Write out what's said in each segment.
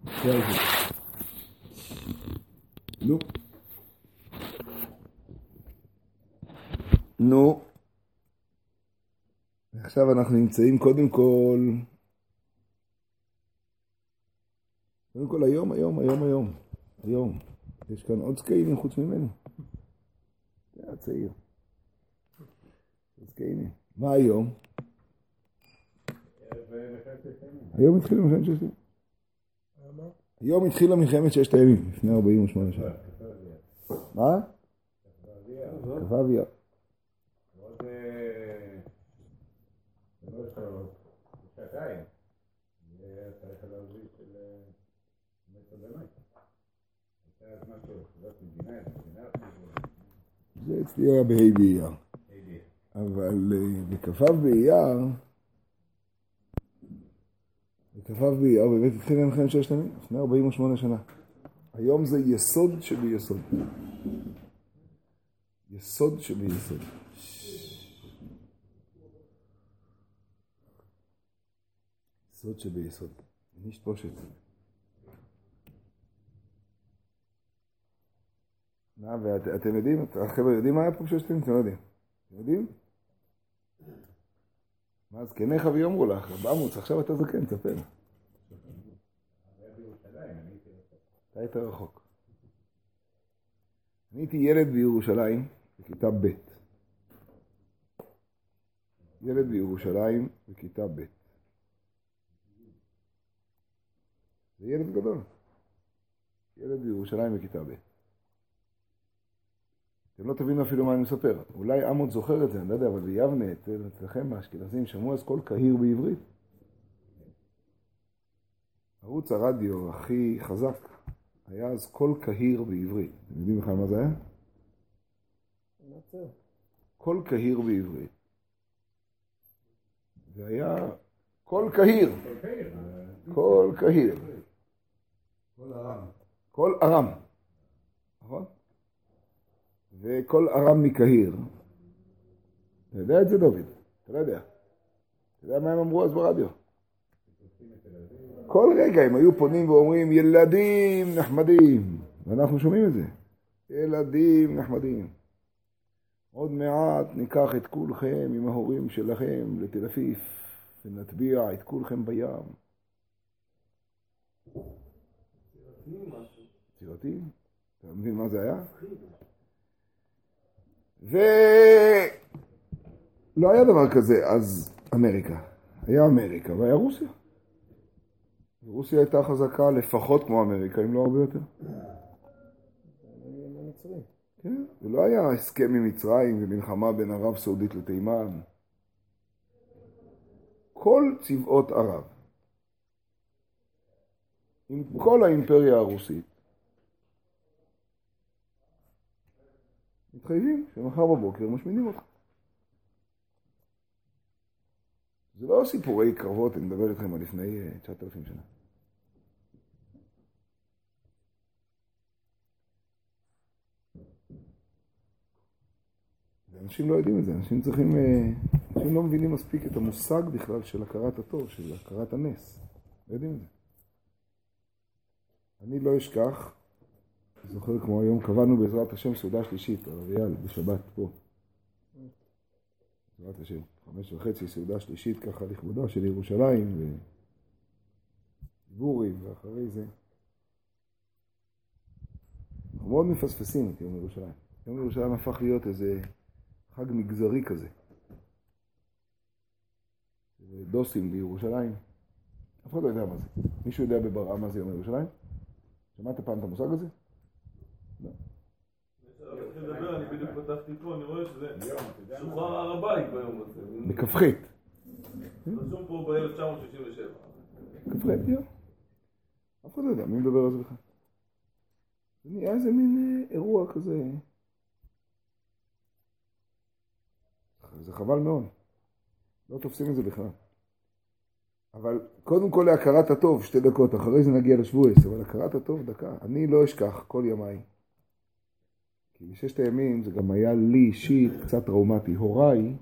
נו. נו. עכשיו אנחנו נמצאים קודם כל היום. יש כאן עוד זקנים חוץ ממני. זה הצעיר. זקנים. מה היום? היום התחילה מלחמת ששת הימים. היום התחילה מלחמת ששת הימים, לפני 48 שנה. מה? כ"ו אייר. זה אצלי היה בה' באייר. אבל בכ"ו באייר באמת התחילה מלחמת ששת הימים, לפני 48 שנה. היום זה יסוד שביסוד. יסוד שביסוד. יסוד שביסוד. נשפושת. ואתם יודעים, החבר'ה יודעים מה היה פה בששת הימים? אתם לא יודעים. אתם יודעים? מה זקניך ויאמרו לך, במוץ, עכשיו אתה זקן, תספר. אתה היית רחוק. אני הייתי ילד בירושלים, בכיתה ב'. ילד בירושלים, בכיתה ב'. זה ילד גדול. ילד בירושלים, בכיתה ב'. אתם לא תבינו אפילו מה אני מספר. אולי עמוד זוכר את זה, אני לא יודע, אבל ביבנה, אצלכם האשכנזים, שמעו אז קול קהיר בעברית. ערוץ הרדיו הכי חזק היה אז קול קהיר בעברית. אתם יודעים בכלל מה זה היה? קול קהיר בעברית. זה היה קול קהיר. קול קהיר. קול ארם. נכון? וכל ארם מקהיר. אתה יודע את זה, דוד? אתה לא יודע. אתה יודע מה הם אמרו אז ברדיו? כל רגע הם היו פונים ואומרים, ילדים נחמדים. ואנחנו שומעים את זה. ילדים נחמדים. עוד מעט ניקח את כולכם עם ההורים שלכם לתל אביב, ונטביע את כולכם בים. צירתים? אתה מבין מה זה היה? ולא היה דבר כזה אז אמריקה. היה אמריקה והיה רוסיה. רוסיה הייתה חזקה לפחות כמו אמריקה, אם לא הרבה יותר. כן, ולא היה הסכם עם מצרים ומלחמה בין ערב סעודית לתימן. כל צבאות ערב, עם כל האימפריה הרוסית, מתחייבים שמחר בבוקר משמינים אותך. זה לא סיפורי קרבות, אני מדבר איתכם על לפני 9,000 שנה. אנשים לא יודעים את זה, אנשים לא מבינים מספיק את המושג בכלל של הכרת הטוב, של הכרת הנס. לא יודעים את זה. אני לא אשכח, זוכר כמו היום, קבענו בעזרת השם סעודה שלישית, הרב אייל, בשבת פה. בעזרת השם, 5:30 סעודה שלישית ככה לכבודה של ירושלים, ודיבורים, ואחרי זה. אנחנו מאוד מפספסים את יום ירושלים. יום ירושלים הפך להיות איזה חג מגזרי כזה. דוסים בירושלים. אף אחד לא יודע מה זה. מישהו יודע בברעה מה זה יום ירושלים? שמעת פעם את המושג הזה? לא. אני בדיוק פתחתי פה, אני רואה שזה שוחרר הר הבית ביום הזה. בכ"ח. רשום פה ב-1967. כ"ח, אף אחד לא יודע, מי מדבר על זה בכלל? זה נהיה איזה מין אירוע כזה. זה חבל מאוד. לא תופסים את זה בכלל. אבל קודם כל להכרת הטוב, 2 דקות, אחרי זה נגיע לשבועס, אבל הכרת הטוב דקה. אני לא אשכח כל ימיי. כי בששת הימים זה גם היה לי אישית קצת טראומטי. הוריי,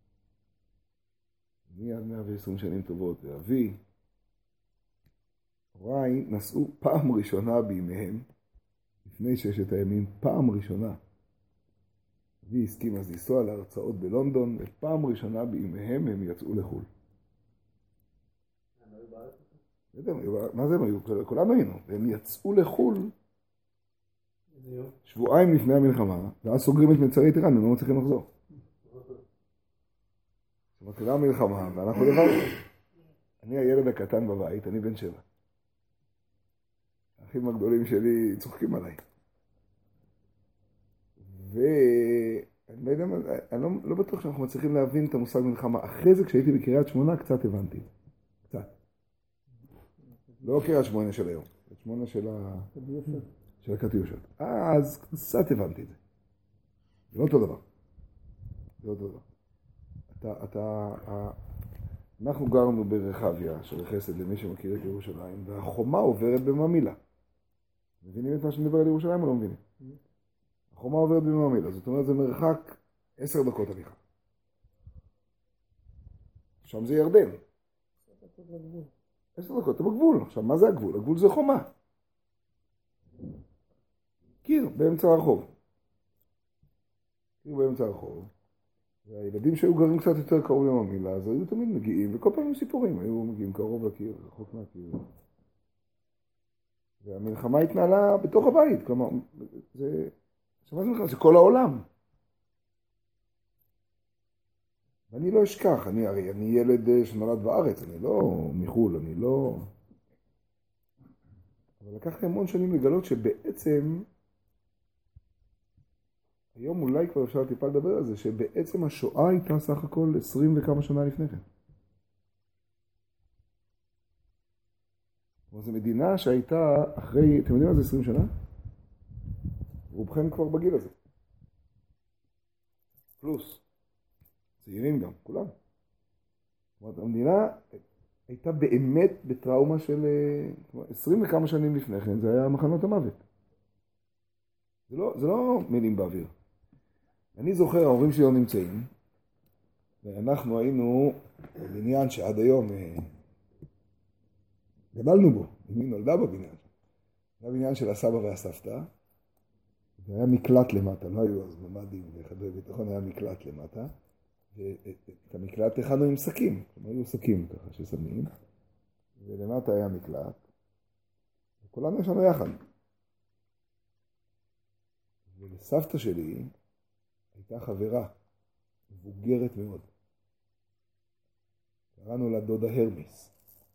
מיד 120 שנים טובות, ואבי, הוריי נסעו פעם ראשונה בימיהם, לפני 6 הימים, פעם ראשונה. אבי הסכים אז לנסוע להרצאות בלונדון, ופעם ראשונה בימיהם הם יצאו לחו"ל. מה זה הם היו? כולנו היינו. והם יצאו לחו"ל שבועיים לפני המלחמה, ואז סוגרים את מצרי איראן, הם לא מצליחים לחזור. מתחילה המלחמה, ואנחנו לבד. אני הילד הקטן בבית, אני בן 7. האחים הגדולים שלי צוחקים עליי. ואני לא בטוח שאנחנו מצליחים להבין את המושג מלחמה. אחרי זה, כשהייתי בקריית שמונה, קצת הבנתי. קצת. לא קריית שמונה של היום. קריית שמונה של הקטיושות. אז קצת הבנתי את זה. זה לא אותו דבר. זה לא אותו דבר. אנחנו גרנו ברחביה של חסד למי שמכיר את ירושלים, והחומה עוברת בממילה. מבינים את מה שאני מדבר על ירושלים או לא מבינים? החומה עוברת בממילה, זאת אומרת זה מרחק 10 דקות הליכה. שם זה ירדן. 10 דקות, אתה בגבול. עכשיו, מה זה הגבול? הגבול זה חומה. קיר באמצע הרחוב. קיר באמצע הרחוב. והילדים שהיו גרים קצת יותר קרוב לממילה, אז היו תמיד מגיעים, וכל פעם עם סיפורים, היו מגיעים קרוב לקיר, רחוק מהקיר. והמלחמה התנהלה בתוך הבית, כלומר, זה... עכשיו מה זה מלחמה? זה כל העולם. ואני לא אשכח, אני ילד שנולד בארץ, אני לא מחול, אני לא... אבל לקח לי המון שנים לגלות שבעצם... היום אולי כבר אפשר טיפה לדבר על זה, שבעצם השואה הייתה סך הכל 20 וכמה שנה לפני כן. זו מדינה שהייתה אחרי, אתם יודעים מה זה 20 שנה? רובכם כבר בגיל הזה. פלוס. צעירים גם, כולם. זאת אומרת, המדינה הייתה באמת בטראומה של 20 וכמה שנים לפני כן, זה היה מחנות המוות. זה לא מילים באוויר. אני זוכר, ההורים שלי לא נמצאים, ואנחנו היינו בבניין שעד היום גדלנו בו, אמי נולדה בבניין. זה הבניין של הסבא והסבתא, זה היה מקלט למטה, לא היו אז ממ"דים וחדרי ביטחון, היה מקלט למטה, ואת המקלט הכנו עם שקים, היו שקים ככה ששמים, ולמטה היה מקלט, וכולנו ישנו יחד. ולסבתא שלי הייתה חברה מבוגרת מאוד. קראנו לה דודה הרמיס.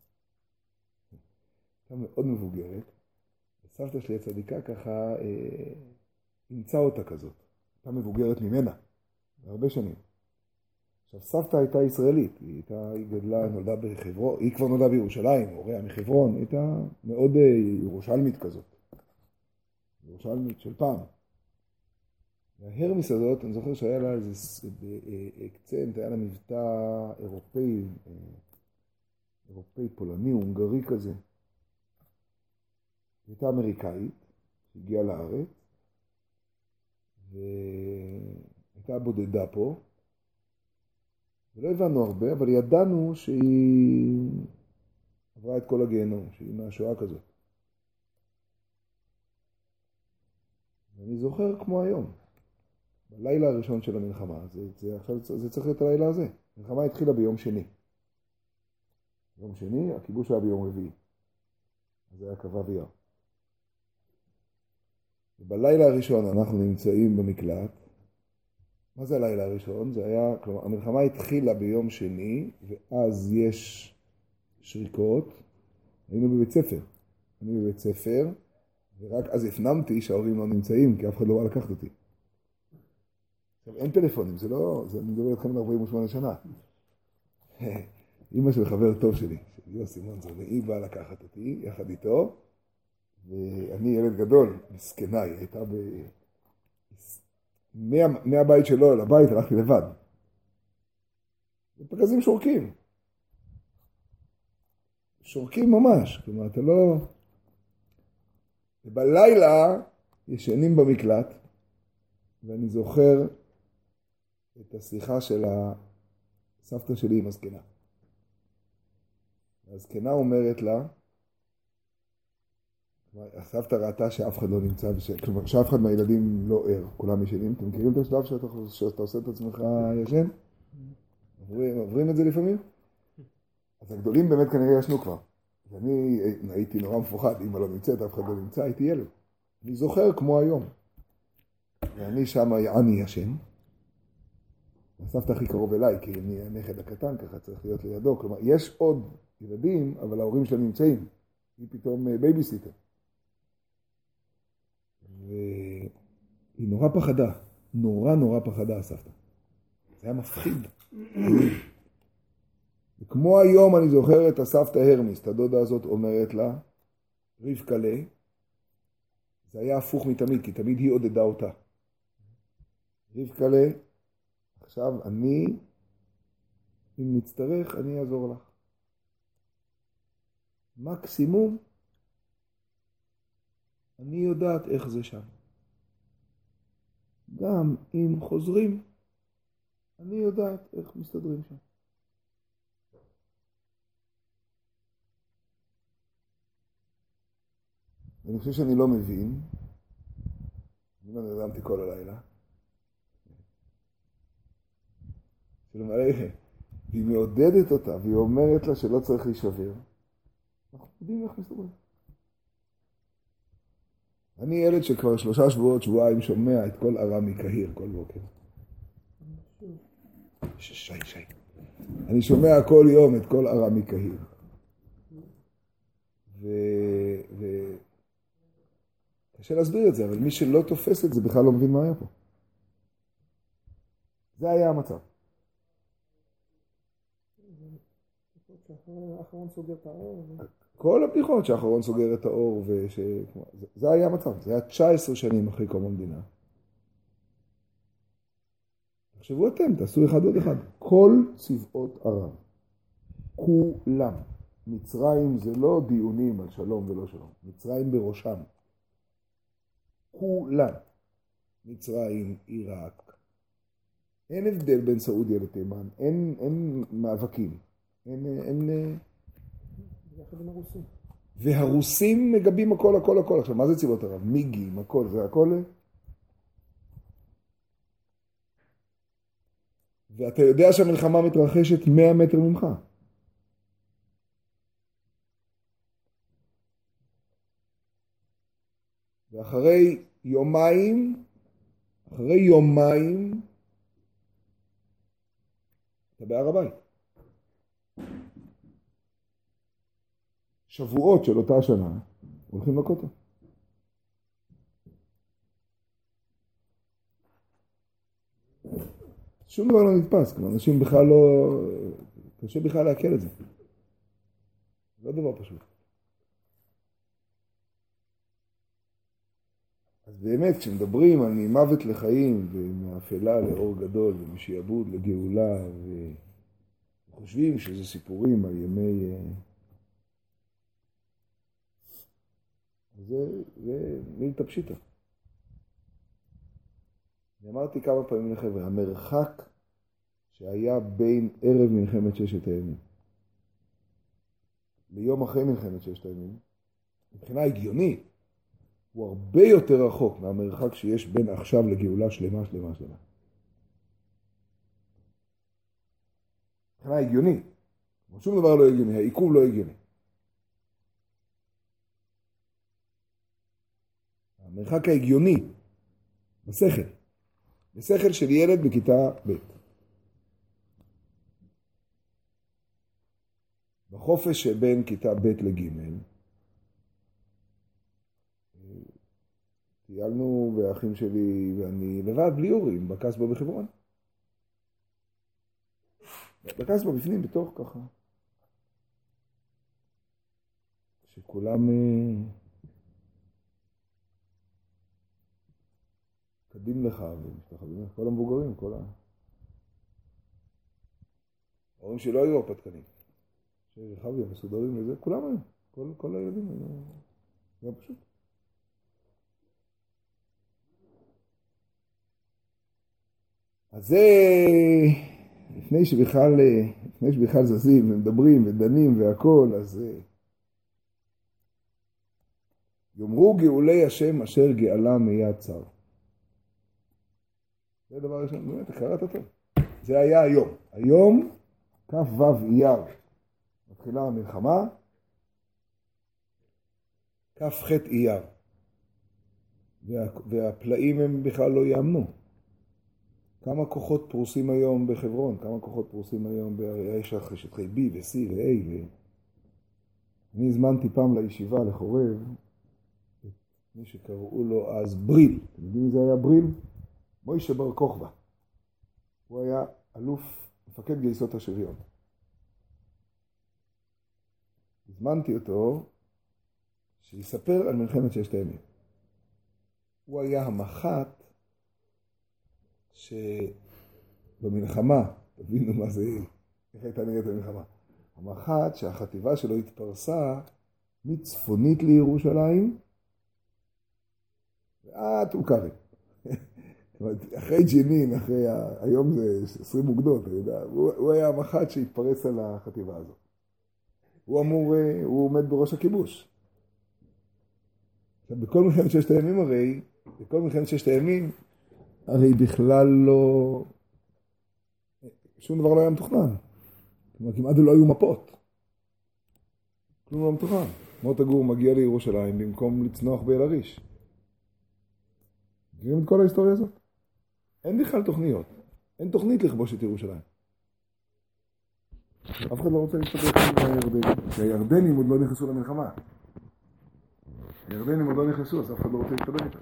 הייתה מאוד מבוגרת. וסבתא שלי הצדיקה ככה אימצה אותה כזאת. הייתה מבוגרת ממנה, הרבה שנים. עכשיו סבתא הייתה ישראלית, היא גדלה, נולדה בחברון, היא כבר נולדה בירושלים, הוריה מחברון, היא הייתה מאוד ירושלמית כזאת. ירושלמית של פעם. וההרמיס הזאת, אני זוכר שהיה לה איזה אקצנט, היה לה מבטא אירופאי פולני, הונגרי כזה. היא הייתה אמריקאית, שהגיעה לארץ, והייתה בודדה פה, ולא הבנו הרבה, אבל ידענו שהיא עברה את כל הגיהנום, שהיא מהשואה כזאת. ואני זוכר כמו היום. בלילה הראשון של המלחמה, זה צריך להיות הלילה הזה. המלחמה התחילה ביום שני. יום שני, הכיבוש היה ביום רביעי. אז זה היה קבע ויער. ובלילה הראשון אנחנו נמצאים במקלט. מה זה הלילה הראשון? זה היה, כלומר, המלחמה התחילה ביום שני, ואז יש שריקות. היינו בבית ספר. אני בבית ספר, ורק אז הפנמתי שההורים לא נמצאים, כי אף אחד לא בא לקחת אותי. עכשיו, אין טלפונים, זה לא, אני מדבר איתכם על 48 שנה. אמא של חבר טוב שלי, של יוסי מונזון, היא באה לקחת אותי, יחד איתו, ואני ילד גדול, מסכנה, היא הייתה מהבית שלו לבית, הלכתי לבד. פגזים שורקים. שורקים ממש, כלומר, אתה לא... ובלילה ישנים במקלט, ואני זוכר את השיחה של הסבתא שלי עם הזקנה. הזקנה אומרת לה, הסבתא ראתה שאף אחד לא נמצא, כלומר שאף אחד מהילדים לא ער, כולם ישנים. אתם מכירים את השלב שאתה עושה את עצמך ישן? עוברים את זה לפעמים? אז הגדולים באמת כנראה ישנו כבר. ואני הייתי נורא מפוחד, אמא לא נמצאת, אף אחד לא נמצא, הייתי ילד. אני זוכר כמו היום. ואני שם אני ישן. הסבתא הכי קרוב אליי, כי אני הנכד הקטן, ככה צריך להיות לידו. כלומר, יש עוד ילדים, אבל ההורים שלהם נמצאים. היא פתאום בייביסיטר. והיא נורא פחדה. נורא פחדה, הסבתא. זה היה מפחיד. וכמו היום אני זוכר את הסבתא הרמיס, הדודה הזאת אומרת לה, רבקלה, זה היה הפוך מתמיד, כי תמיד היא עודדה אותה. רבקלה, עכשיו אני, אם נצטרך, אני אעזור לך. מקסימום, אני יודעת איך זה שם. גם אם חוזרים, אני יודעת איך מסתדרים שם. אני חושב שאני לא מבין, אני לא נרדמתי כל הלילה. והיא מעודדת אותה, והיא אומרת לה שלא צריך להישבר. אנחנו יודעים איך מסתדרים. אני ילד שכבר 3 שבועות, שבועיים, שומע את כל ארמי קהיר כל בוקר. שי. אני שומע כל יום את כל ארמי קהיר. קשה להסביר את זה, אבל מי שלא תופס את זה בכלל לא מבין מה היה פה. זה היה המצב. האחרון סוגר את האור. כל הבדיחות שהאחרון סוגר את האור, זה היה המצב. זה היה 19 שנים אחרי קום המדינה. תחשבו אתם, תעשו אחד עוד אחד. כל צבאות ערב, כולם. מצרים זה לא דיונים על שלום ולא שלום. מצרים בראשם. כולם. מצרים, עיראק. אין הבדל בין סעודיה לתימן. אין מאבקים. אין... יחד עם הרוסים. והרוסים מגבים הכל. עכשיו, מה זה צבאות ערב? מיגים, הכל. זה הכל... ואתה יודע שהמלחמה מתרחשת 100 מטר ממך. ואחרי יומיים, אתה בהר הבית. שבועות של אותה שנה, הולכים לכותל. שום דבר לא נתפס, כמו אנשים בכלל לא... קשה בכלל להקל את זה. זה לא דבר פשוט. אז באמת, כשמדברים על ממוות לחיים, ומאפלה לאור גדול, ומשעבוד לגאולה, וחושבים שזה סיפורים על ימי... זה מילתא פשיטא. אני אמרתי כמה פעמים לחבר'ה, המרחק שהיה בין ערב מלחמת 6 הימים ליום אחרי מלחמת 6 הימים, מבחינה הגיונית, הוא הרבה יותר רחוק מהמרחק שיש בין עכשיו לגאולה שלמה. מבחינה הגיונית. שום דבר לא הגיוני, העיכוב לא הגיוני. המרחק ההגיוני, בשכל של ילד בכיתה ב'. בחופש שבין כיתה ב' לג' טיילנו והאחים שלי ואני לבד בלי אורים בקסבה בחברון. בקסבה בפנים בתוך ככה. שכולם קדים לך ומשתחווים, כל המבוגרים, ההורים שלא היו הרפתקנים. שרחבי המסודרים לזה, כולם היו, כל הילדים היו, זה היה פשוט. אז זה, לפני שבכלל זזים ומדברים ודנים והכל, אז יאמרו גאולי השם אשר גאלה מיד צר. זה דבר ראשון, באמת, הכרת הטוב. זה היה היום. היום, כ"ו אייר, מתחילה המלחמה, כ"ח אייר. והפלאים הם בכלל לא יאמנו. כמה כוחות פרוסים היום בחברון, כמה כוחות פרוסים היום יש שטחי B ו-C ו-A. אני הזמנתי פעם לישיבה לחורב, את מי שקראו לו אז בריל. אתם יודעים מי זה היה בריל? מוישה בר כוכבא. הוא היה אלוף, מפקד גייסות השריון. הזמנתי אותו שיספר על מלחמת ששת הימים. הוא היה המח"ט שבמלחמה, תבינו מה זה, איך הייתה נראית המלחמה. המח"ט שהחטיבה שלו התפרסה מצפונית לירושלים ועד טול-כרם. אחרי ג'נין, היום זה 20 אוגדות, הוא היה המח"ט שהתפרס על החטיבה הזאת. הוא עומד בראש הכיבוש. עכשיו, בכל מלחמת ששת הימים הרי בכלל לא, שום דבר לא היה מתוכנן. כלומר, כמעט לא היו מפות. כלום לא מתוכנן. מוטה גור מגיע לירושלים במקום לצנוח באל-עריש. מכירים את כל ההיסטוריה הזאת? אין בכלל תוכניות. אין תוכנית לכבוש את ירושלים. אף אחד לא רוצה להסתכל עם הירדנים. כי הירדנים עוד לא נכנסו למלחמה. הירדנים עוד לא נכנסו, אז אף אחד לא רוצה להסתכל איתם.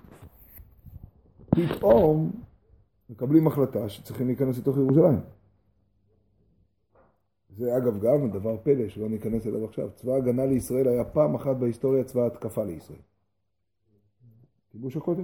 פתאום מקבלים החלטה שצריכים להיכנס לתוך ירושלים. זה אגב גם דבר פלא שלא ניכנס אליו עכשיו. צבא הגנה לישראל היה פעם אחת בהיסטוריה צבא התקפה לישראל. כיבוש הכותל.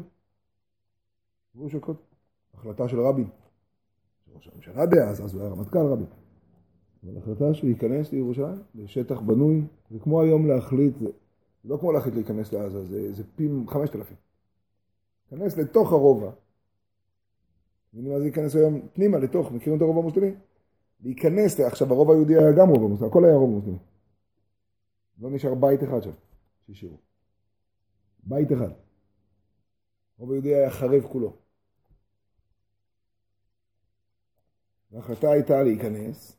החלטה של רבין. ראש הממשלה דאז, אז הוא היה רמטכ"ל רבין. אבל החלטה שהוא ייכנס לירושלים, לשטח בנוי, זה כמו היום להחליט, זה לא כמו להחליט להיכנס לעזה, זה פי 5,000. להיכנס לתוך הרובע. מה זה להיכנס היום פנימה, לתוך, מכירים את הרובע המוסלמי? להיכנס, עכשיו הרובע היהודי היה גם רובע מוסלמי, הכל היה רובע מוסלמי. לא נשאר בית אחד שם, שישירו. בית אחד. הרובע היהודי היה חרב כולו. וההחלטה הייתה להיכנס.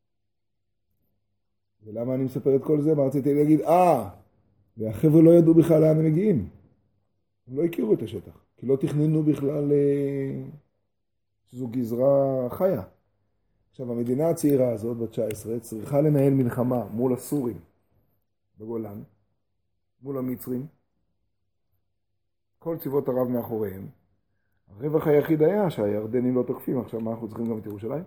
ולמה אני מספר את כל זה? מה רציתי להגיד? והחבר'ה לא ידעו בכלל לאן הם מגיעים. הם לא הכירו את השטח. כי לא תכננו בכלל שזו גזרה חיה. עכשיו, המדינה הצעירה הזאת, בת 19, צריכה לנהל מלחמה מול הסורים בגולן, מול המצרים, כל צבאות ערב מאחוריהם. הרווח היחיד היה שהירדנים לא תוקפים, עכשיו מה אנחנו צריכים גם את ירושלים?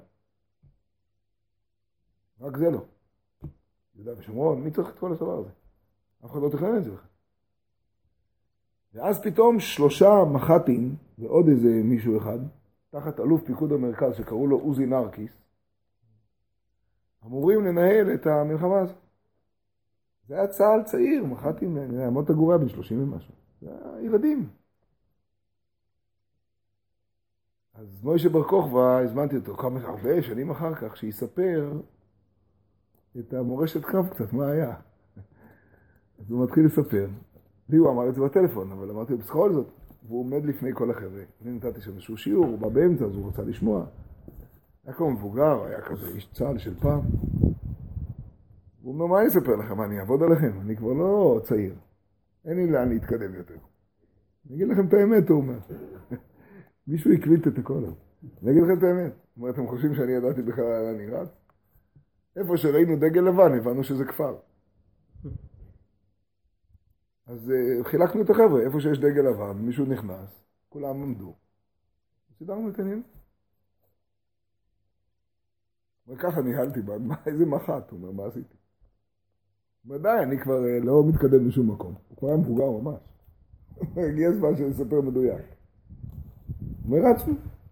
רק זה לא. יהודה ושומרון, מי צריך את כל הדבר הזה? אף אחד לא תכנן את זה בכלל. ואז פתאום 3 מח"טים ועוד איזה מישהו אחד, תחת אלוף פיקוד המרכז שקראו לו עוזי נרקיס, אמורים לנהל את המלחמה הזאת. זה היה צהל צעיר, מח"טים, מוטה גור היה בן 30 ומשהו. זה היה ילדים. אז מוישה בר כוכבא, הזמנתי אותו הרבה שנים אחר כך, שיספר את המורשת קרב קצת, מה היה. אז הוא מתחיל לספר. לי הוא אמר את זה בטלפון, אבל אמרתי לו בכל זאת, והוא עומד לפני כל החבר'ה. אני נתתי שם איזשהו שיעור, הוא בא באמצע, אז הוא רצה לשמוע. היה כמו מבוגר, היה כזה איש צהל של פעם. הוא אומר, מה אני אספר לכם? אני אעבוד עליכם, אני כבר לא צעיר. אין לי לאן להתקדם יותר. אני אגיד לכם את האמת, הוא אומר. מישהו הקליט את הכל. אני אגיד לכם את האמת. זאת אומרת, אתם חושבים שאני ידעתי בכלל על אני רץ? איפה שראינו דגל לבן, הבנו שזה כפר. אז חילקנו את החבר'ה, איפה שיש דגל לבן, מישהו נכנס, כולם עמדו. סידרנו את העניין. וככה ניהלתי, איזה מח"ט, הוא אומר, מה עשיתי? ודאי, אני כבר לא מתקדם לשום מקום. הוא כבר היה מבוגר ממש. הגיע הזמן שנספר מדויק. ורצנו.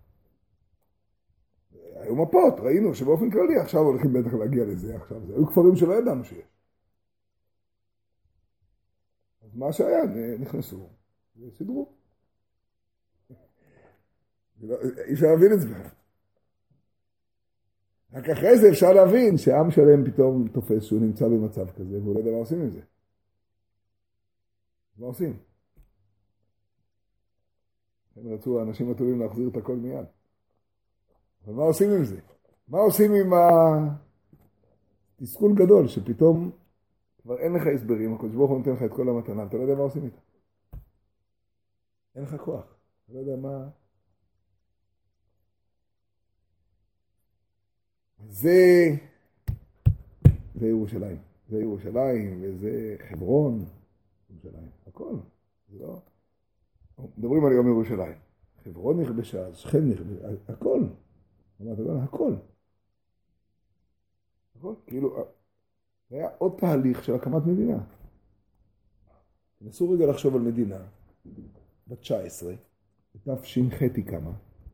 היו מפות, ראינו שבאופן כללי עכשיו הולכים בטח להגיע לזה עכשיו. זה היו כפרים שלא ידענו שיש. אז מה שהיה, נכנסו וסידרו. אי אפשר להבין את זה. רק אחרי זה אפשר להבין שעם שלם פתאום תופס שהוא נמצא במצב כזה, והוא לא יודע מה עושים עם זה. מה עושים? הם רצו האנשים הטובים להחזיר את הכל מיד. אבל מה עושים עם זה? מה עושים עם התסכול גדול, שפתאום כבר אין לך הסברים, הקדוש ברוך הוא נותן לך את כל המתנה, אתה לא יודע מה עושים איתה. אין לך כוח, אתה לא יודע מה... זה ירושלים. זה ירושלים, וזה חברון, ירושלים, הכל. זה לא... מדברים על יום ירושלים. חברון נכבשה, שכם נכבשה, הכל. אמרת, הכל. הכל, כאילו, זה היה עוד תהליך של הקמת מדינה. נסו רגע לחשוב על מדינה, ב-19, בתש"ח היא קמה,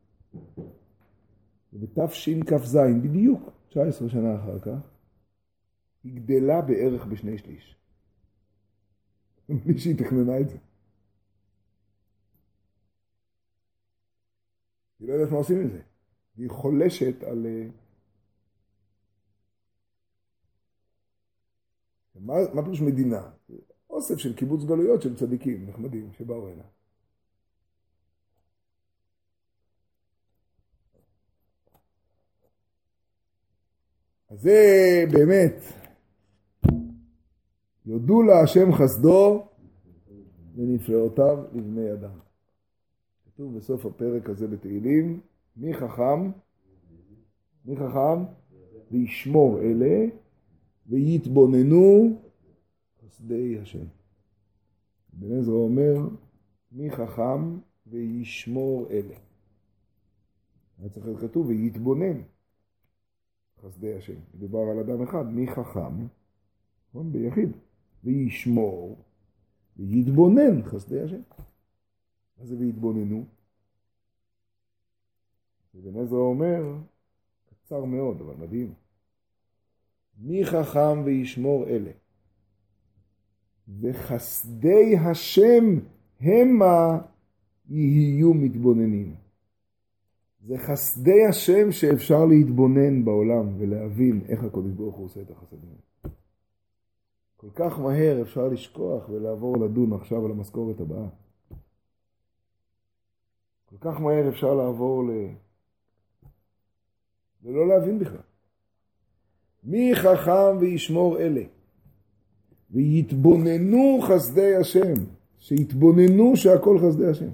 ובתשכ"ז, בדיוק 19 שנה אחר כך, היא גדלה בערך ב2/3. מי שהיא תכננה את זה. היא לא יודעת מה עושים עם זה. היא חולשת על... מה פירוש מדינה? אוסף של קיבוץ גלויות של צדיקים נחמדים שבאו הנה. אז זה באמת, יודו לה השם חסדו ונפלאותיו לבני אדם. כתוב בסוף הפרק הזה בתהילים, מי חכם וישמור אלה ויתבוננו חסדי השם. בן עזרא אומר, מי חכם וישמור אלה. היה צריך להיות כתוב ויתבונן חסדי השם. מדובר על אדם אחד, מי חכם, ביחיד, וישמור ויתבונן חסדי השם. מה זה ויתבוננו? ובן עזרא אומר, קצר מאוד, אבל מדהים. מי חכם וישמור אלה, וחסדי השם המה יהיו מתבוננים. זה חסדי השם שאפשר להתבונן בעולם ולהבין איך הקדוש ברוך הוא עושה את החסדים. כל כך מהר אפשר לשכוח ולעבור לדון עכשיו על המשכורת הבאה. כל כך מהר אפשר לעבור ולא להבין בכלל. מי חכם וישמור אלה, ויתבוננו חסדי השם, שיתבוננו שהכל חסדי השם.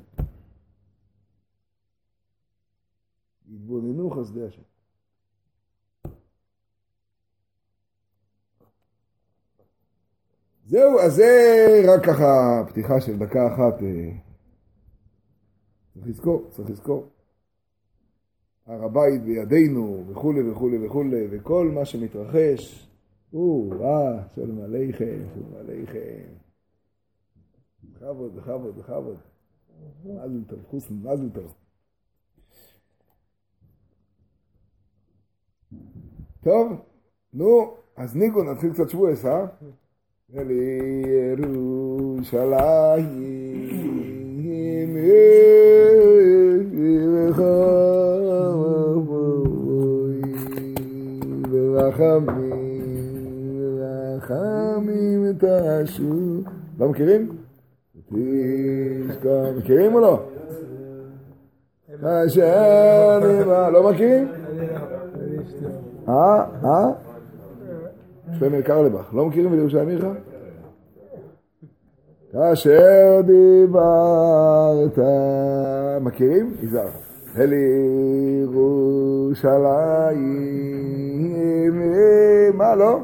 יתבוננו חסדי השם. זהו, אז זה רק ככה פתיחה של דקה אחת. צריך לזכור. הר הבית בידינו, וכולי וכולי וכולי, וכל מה שמתרחש, שלום עליכם, שלום עליכם. בכבוד. מזל טוב, חוסן, מזל טוב. טוב, נו, אז ניקו, נתחיל קצת שבועס, לירושלים ורחמים תשוב. לא מכירים? מכירים או לא? לא מכירים? שלמה קרלבך, לא מכירים בירושלים עירך? כאשר דיברת, מכירים? יזהר. אל ירושלים, מה לא?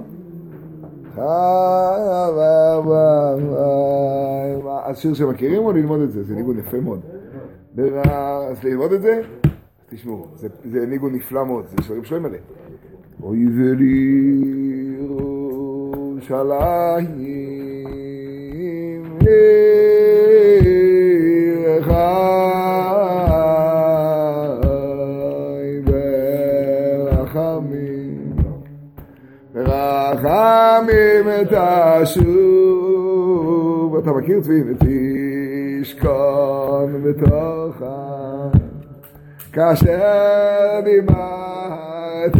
אז שיר שמכירים או ללמוד את זה? זה ניגון יפה מאוד. אז ללמוד את זה? תשמעו, זה ניגון נפלא מאוד, זה שרים שלם עליהם. אוי ולירושלים עירך ברחמים תשוב. אתה מכיר צבי? ותשכון בתוכה כאשר דיברת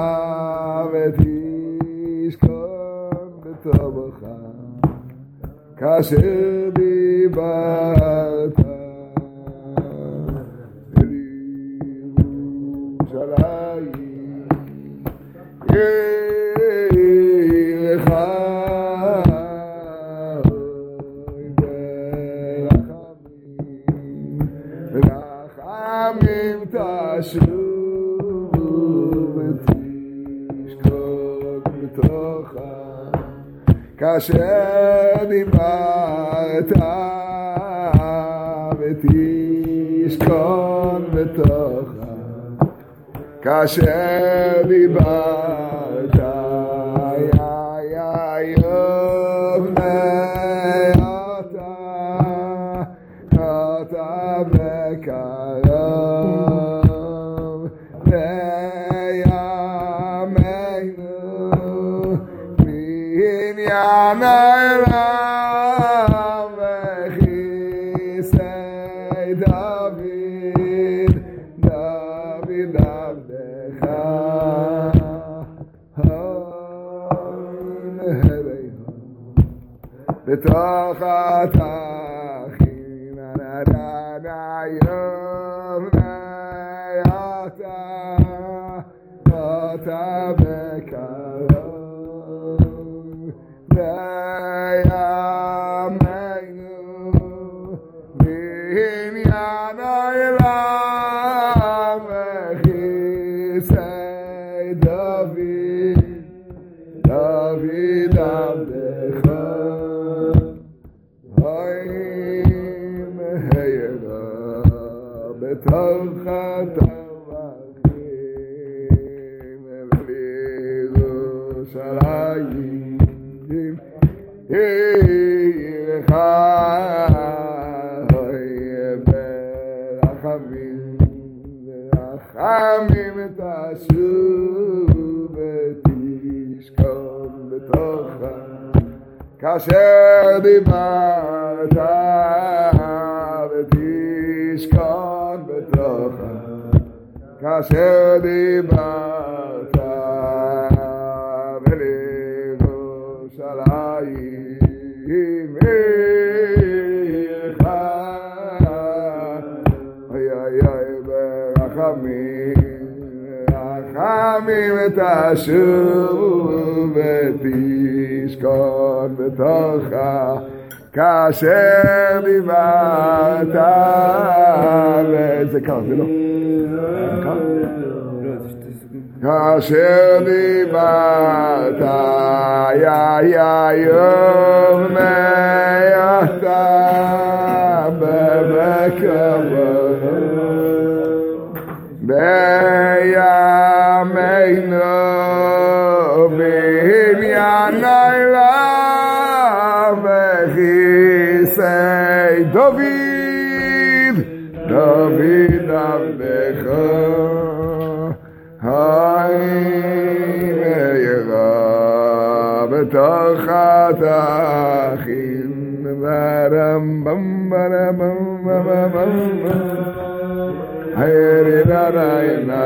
ותשכון בתוכה כאשר דיברת אל ירושלים יראך רחמים תשובו ותשכון בתוכה כאשר דיברת ותשכון בתוכה כאשר דיברת אתה בקרוב לימינו בעניין העולם וכיסא דוד עבדך הון אלינו בתוך התחין היום אתה בקרוב לימינו בעניין העולם וכיסא דוד עבדך הוים מהרה בתוך הטבחים ולירושלים עירך ברחמים תשוב ותשכון בתוכה כאשר דיברת ותשכון בתוכה כאשר דיברת ולירושלים עירך ברחמים תשוב ותשכון בתוכה כאשר דיברת זה קר, זה לא כאשר דיברת יום מעתה בבקרוב בימינו בעניין העולם וכיסא דוד עבדך מהרה בתוך התחין ברמב"ם hayri la la la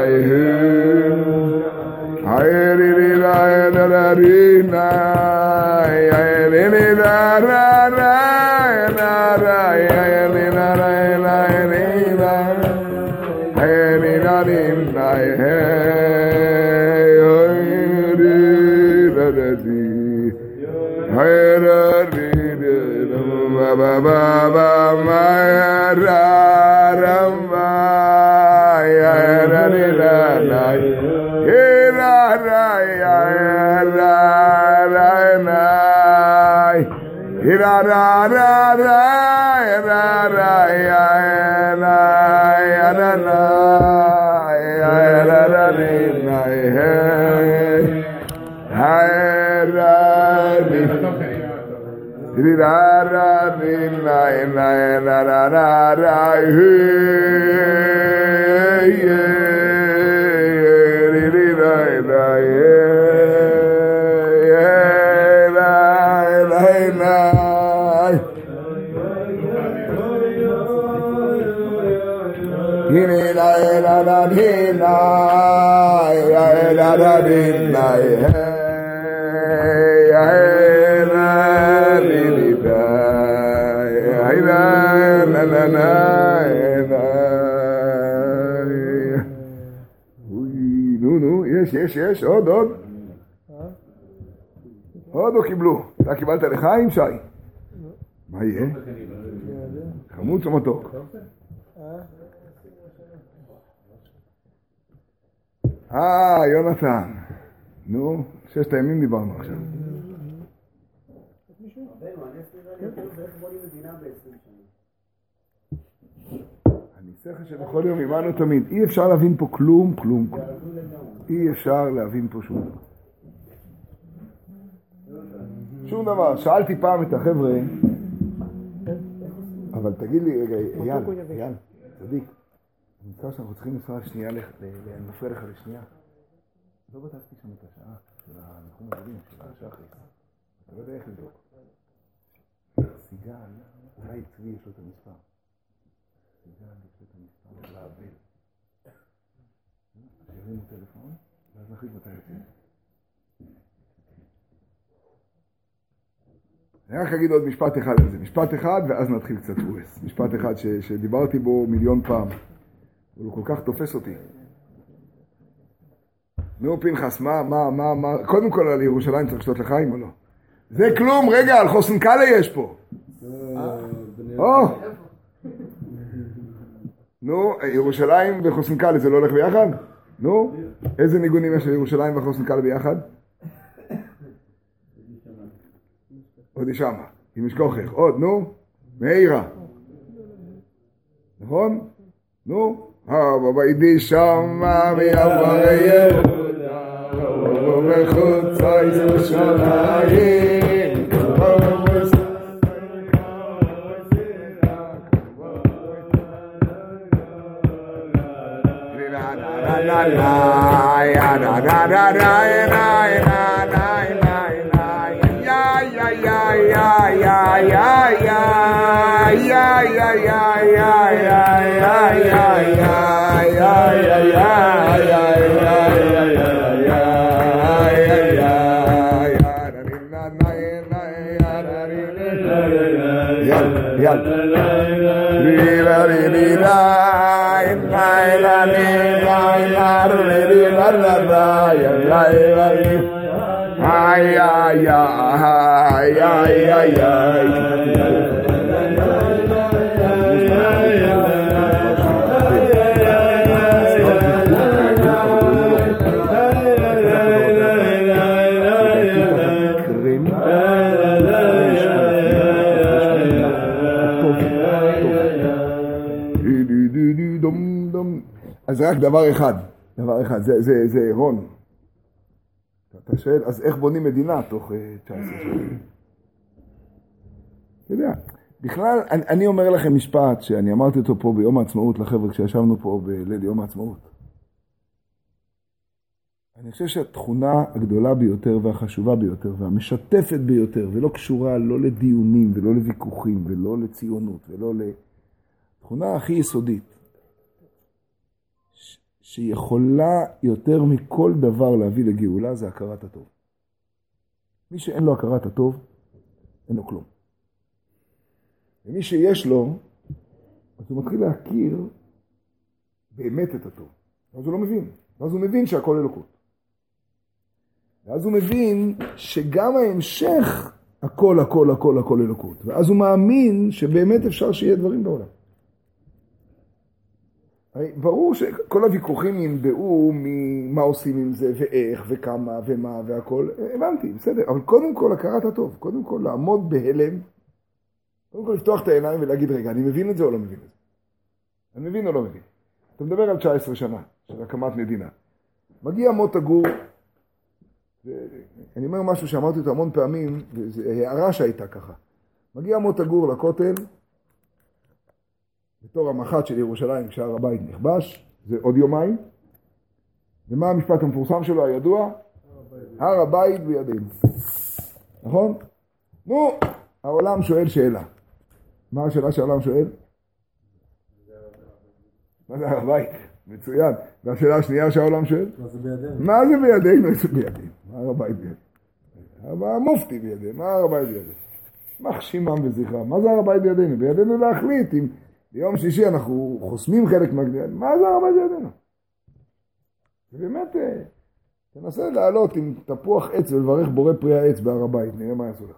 hayri la la la la hayri la la la la hayri la la la la hayri la la la hayri la ba ba ba ma ra ram la יש, עוד. עוד לא קיבלו. אתה קיבלת לחיים, שי? מה יהיה? חמוץ או מתוק? יונתן. נו, 6 הימים דיברנו עכשיו. אני שכל שבכל יום אימנו תמיד. אי אפשר להבין פה כלום. אי אפשר להבין פה שום דבר. שום דבר. שאלתי פעם את החבר'ה, אבל תגיד לי, רגע, אייל, צדיק, אני נזכר שאנחנו צריכים לנסוע שנייה, נפריע לך לשנייה. לא בדקתי שם את השעה של הניחום הגדולים, של השחרי. אתה לא יודע איך לבדוק. סיגל, אולי צבי יש לו את המספר. סיגל יש לו את המספר, להעביל. שירימו טלפון, ואז נחליט מתי יוצאים. אני רק אגיד עוד משפט אחד על זה. משפט אחד, ואז נתחיל קצת פורס. משפט אחד שדיברתי בו מיליון פעם. הוא כל כך תופס אותי. נו פנחס, מה? קודם כל על ירושלים צריך לשתות לחיים או לא? זה כלום, רגע, על חוסן קאלה יש פה. נו, ירושלים וחוסן קאלה זה לא הולך ביחד? נו, איזה ניגונים יש לירושלים וחוסן קאלה ביחד? עוד שמה, עם משכוחך, עוד, נו, מאירה. נכון? נו, בבידי שמה מיעברי יהודה, ובחוצה ירושלים, אז רק דבר אחד, זה רון. אתה שואל, אז איך בונים מדינה תוך 19 שנים? אתה יודע, בכלל, אני אומר לכם משפט שאני אמרתי אותו פה ביום העצמאות לחבר'ה כשישבנו פה בליל יום העצמאות. אני חושב שהתכונה הגדולה ביותר והחשובה ביותר והמשתפת ביותר ולא קשורה לא לדיונים ולא לוויכוחים ולא לציונות ולא לתכונה הכי יסודית שיכולה יותר מכל דבר להביא לגאולה זה הכרת הטוב. מי שאין לו הכרת הטוב, אין לו כלום. ומי שיש לו, אז הוא מתחיל להכיר באמת את הטוב. אז הוא לא מבין. ואז הוא מבין שהכל אלוקות. ואז הוא מבין שגם ההמשך, הכל אלוקות. ואז הוא מאמין שבאמת אפשר שיהיה דברים בעולם. ברור שכל הוויכוחים ינבעו ממה עושים עם זה ואיך וכמה ומה והכל. הבנתי, בסדר. אבל קודם כל הכרת הטוב. קודם כל לעמוד בהלם. קודם כל לפתוח את העיניים ולהגיד, רגע, אני מבין את זה או לא מבין את זה? אני מבין או לא מבין? אתה מדבר על 19 שנה של הקמת מדינה. מגיע מוטה גור, אני אומר משהו שאמרתי אותו המון פעמים, וזו הערה שהייתה ככה. מגיע מוטה גור לכותל, בתור המח"ט של ירושלים כשהר הבית נכבש, זה עוד יומיים. ומה המשפט המפורסם שלו הידוע? הר הבית בידינו. נכון? נו, העולם שואל שאלה. מה השאלה שהעולם שואל? מה זה הר הבית? מצוין. והשאלה השנייה שהעולם שואל? מה זה בידינו? מה זה בידינו? זה בידינו. מה הר הבית בידינו? המופתי בידינו. מה הר הבית בידינו? מחשימם וזכרם. מה זה הר הבית בידינו? בידינו להחליט אם ביום שישי אנחנו חוסמים חלק מהגדיעה. מה זה הר הבית בידינו? זה באמת, תנסה לעלות עם תפוח עץ ולברך בורא פרי העץ בהר הבית, נראה מה יעשו לך.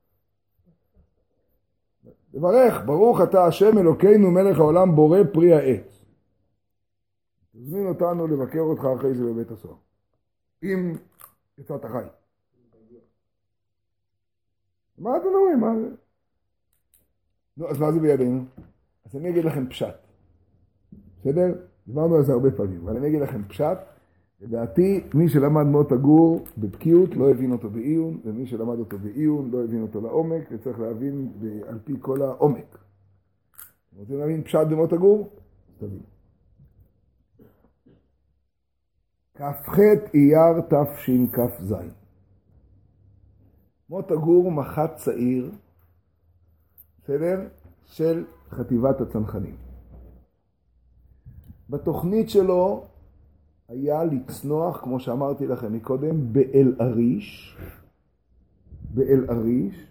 לברך, ברוך אתה השם אלוקינו מלך העולם בורא פרי העץ. תזמין אותנו לבקר אותך אחרי זה בבית הסוהר. אם יצאת חי. מה אתם אומרים? מה זה? נו, אז מה זה בידינו? אז אני אגיד לכם פשט. בסדר? דיברנו על זה הרבה פעמים, אבל אני אגיד לכם פשט. לדעתי, מי שלמד מות הגור בבקיאות לא הבין אותו בעיון, ומי שלמד אותו בעיון לא הבין אותו לעומק, וצריך להבין על פי כל העומק. אתם רוצים להבין פשט במות הגור? תבין. כ"ח אייר תשכ"ז. מות הגור מח"ט צעיר, בסדר? של חטיבת הצנחנים. בתוכנית שלו היה לצנוח, כמו שאמרתי לכם מקודם, באל אריש,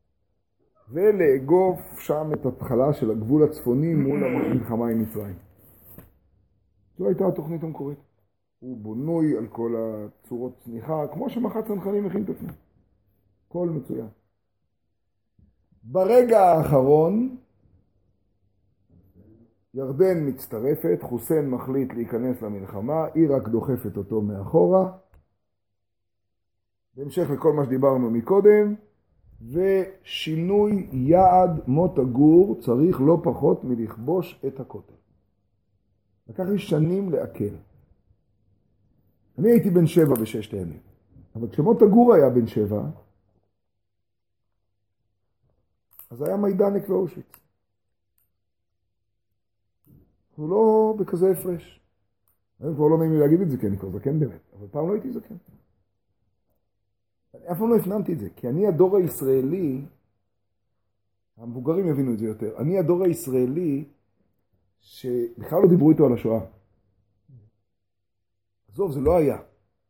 ולאגוף שם את התחלה של הגבול הצפוני מול המלחמה עם מצרים. זו הייתה התוכנית המקורית. הוא בונוי על כל הצורות צניחה, כמו שמח"ט צנחנים מכין את עצמו. הכל מצוין. ברגע האחרון, ירדן מצטרפת, חוסיין מחליט להיכנס למלחמה, היא רק דוחפת אותו מאחורה. בהמשך לכל מה שדיברנו מקודם, ושינוי יעד מות הגור צריך לא פחות מלכבוש את הכותל. לקח לי שנים לעכל. אני הייתי בן 7 בששת הימים, אבל כשמות הגור היה בן 7, אז היה מיידנק ואושוויץ. הוא לא בכזה הפרש. היום כבר לא נעים לי להגיד את זה, כי אני כבר זקן באמת, אבל פעם לא הייתי זקן. אני אף פעם לא הפנמתי את זה, כי אני הדור הישראלי, המבוגרים יבינו את זה יותר, אני הדור הישראלי שבכלל לא דיברו איתו על השואה. עזוב, זה לא היה.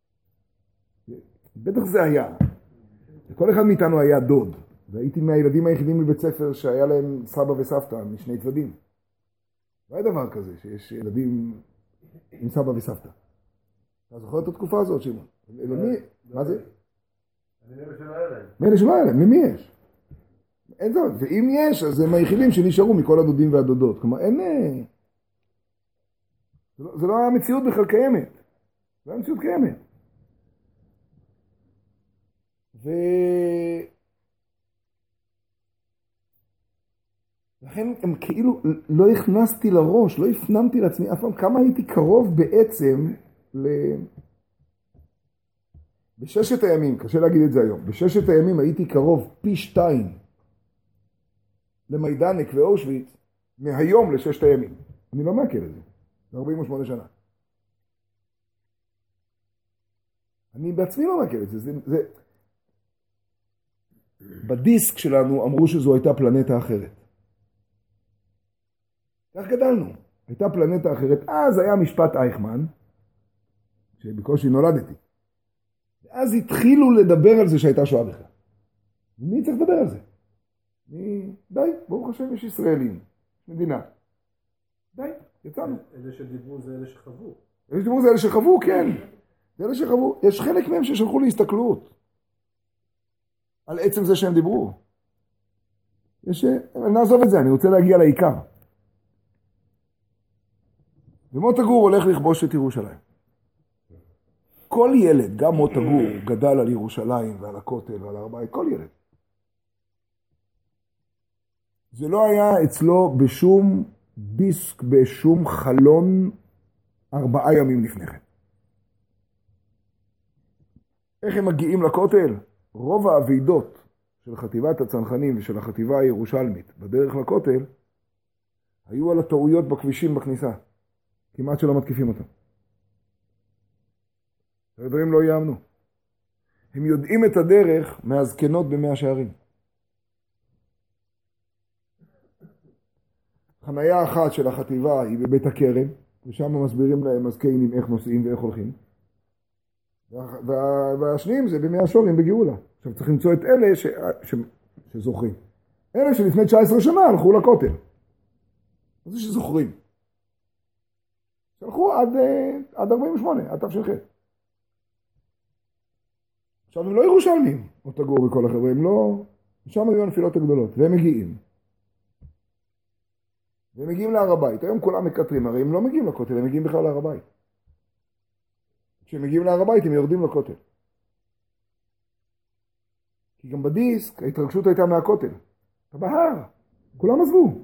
בטח זה היה. כל אחד מאיתנו היה דוד, והייתי מהילדים היחידים מבית ספר שהיה להם סבא וסבתא משני צדדים. לא היה דבר כזה שיש ילדים עם סבא וסבתא. אתה זוכר את התקופה הזאת, שמעון? מה זה? אני מאלה שלא היה להם. מאלה שלא היה להם, ממי יש? אין זאת, ואם יש, אז הם היחידים שנשארו מכל הדודים והדודות. כלומר, אין... זה לא היה מציאות בכלל קיימת. זה היה מציאות קיימת. לכן הם כאילו לא הכנסתי לראש, לא הפנמתי לעצמי אף פעם כמה הייתי קרוב בעצם בששת הימים, קשה להגיד את זה היום, בששת הימים הייתי קרוב פי 2 למיידנק ואושוויץ מהיום לששת הימים. אני לא מעכל את זה, זה 48 שנה. אני בעצמי לא מעכל את זה, בדיסק שלנו אמרו שזו הייתה פלנטה אחרת. כך גדלנו. הייתה פלנטה אחרת. אז היה משפט אייכמן, שבקושי נולדתי. ואז התחילו לדבר על זה שהייתה שואה בכלל. מי צריך לדבר על זה? די, ברוך השם יש ישראלים. מדינה. די, יצאנו. אלה שדיברו זה אלה שחוו. אלה שדיברו זה אלה שחוו, כן. זה אלה שחוו. יש חלק מהם ששלחו להסתכלות. על עצם זה שהם דיברו. נעזוב את זה, אני רוצה להגיע לעיקר. ומות הגור הולך לכבוש את ירושלים. כל ילד, גם מות הגור, גדל על ירושלים ועל הכותל ועל הר הבית, כל ילד. זה לא היה אצלו בשום דיסק, בשום חלון 4 ימים לפני כן. איך הם מגיעים לכותל? רוב העבידות של חטיבת הצנחנים ושל החטיבה הירושלמית בדרך לכותל היו על הטעויות בכבישים בכניסה. כמעט שלא מתקיפים אותם. הדברים לא יאמנו. הם יודעים את הדרך מהזקנות במאה שערים. חניה אחת של החטיבה היא בבית הכרם, ושם מסבירים להם מזקנים איך נוסעים ואיך הולכים. והשניים זה במאה שורים בגאולה. עכשיו צריך למצוא את אלה שזוכרים. אלה שלפני 19 שנה הלכו לכותל. זה שזוכרים. הלכו עד 48, עד תש"ח. עכשיו הם לא ירושלמים, מוטה גור וכל החבר'ה, הם לא, שם היו הנפילות הגדולות, והם מגיעים. והם מגיעים להר הבית, היום כולם מקטרים, הרי הם לא מגיעים לכותל, הם מגיעים בכלל להר הבית. כשהם מגיעים להר הבית הם יורדים לכותל. כי גם בדיסק ההתרגשות הייתה מהכותל. אתה בהר, כולם עזבו.